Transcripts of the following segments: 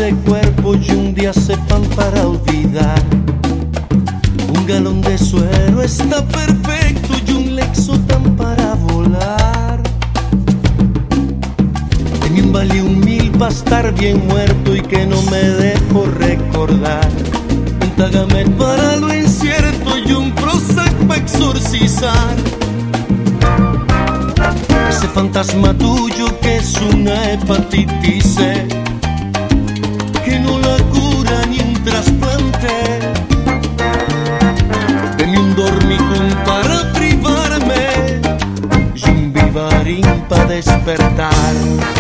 ese cuerpo y un día sepan para olvidar. Un galón de suero está perfecto y un Lexotan para volar. En un vale 1000 pa' estar bien muerto y que no me dejo recordar. Un Tagamet para lo incierto y un Prozac pa' exorcizar ese fantasma tuyo que es una hepatitis C, que no la cura ni un trasplante. Deme un dormicum para privarme y un Vivarin para despertar.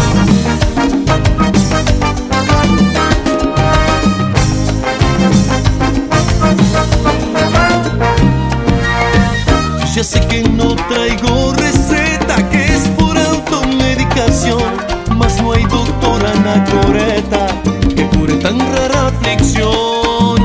Ya sé que no traigo receta, que es por automedicación, mas no hay doctora anacoreta que cure tan rara aflicción.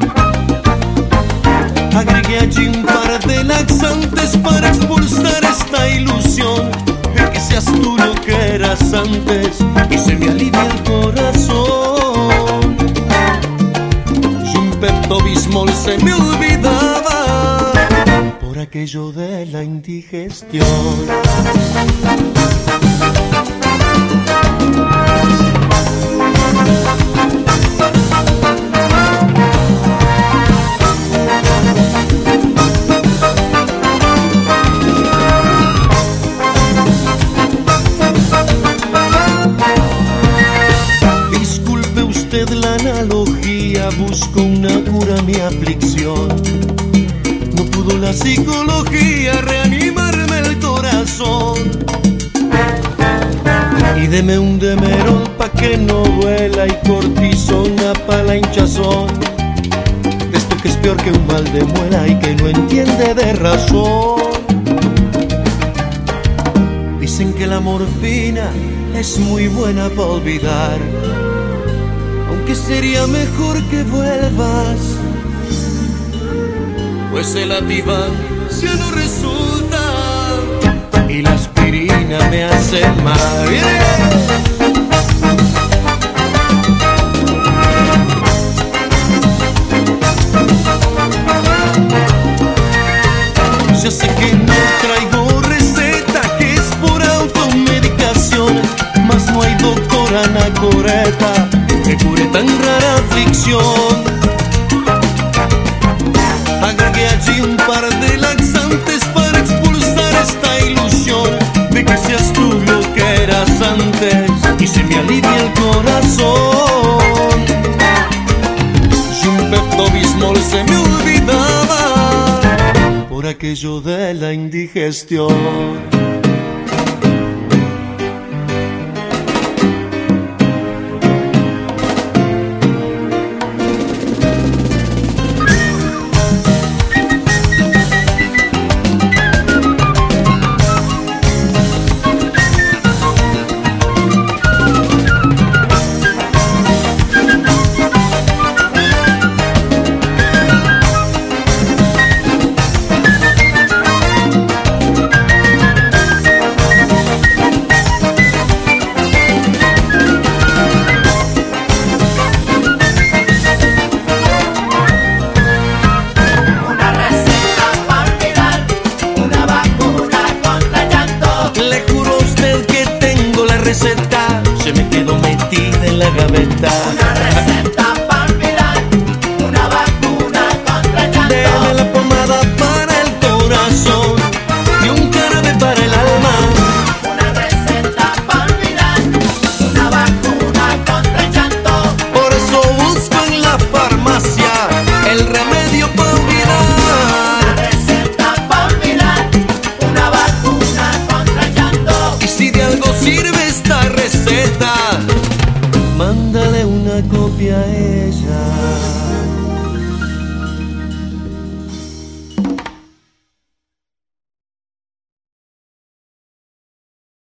Agregué allí un par de laxantes para expulsar esta ilusión de que seas tú lo que eras antes y se me alivia el corazón. Y un Pepto-Bismol se me olvidaba por aquello de la indigestión. Disculpe usted la analogía, busco una cura a mi aflicción. No pudo la psicología reanimarme el corazón. Y deme un Demerol pa' que no duela y cortisona pa' la hinchazón. De esto que es peor que un mal de muela y que no entiende de razón. Dicen que la morfina es muy buena pa' olvidar, aunque sería mejor que vuelvas, pues el Ativan ya no resulta y la aspirina me hace mal. Ya sé que no traigo receta, que es por automedicación, mas no hay doctora anacoreta que cure tan rara aflicción. Agregué allí un par de laxantes para expulsar esta ilusión de que seas tú lo que eras antes y se me alivia el corazón. Y un Pepto-Bismol se me olvidaba por aquello de la indigestión. Se me quedó metida en la gaveta. Una receta para olvidar, una vacuna contra el llanto. Deme la pomada para el corazón y un jarabe para el alma. Una receta para olvidar, una vacuna contra el llanto. Por eso busco en la farmacia el remedio para olvidar. Una receta para olvidar, una vacuna contra el llanto. Y si de algo sirve esta receta, mándale una copia a ella.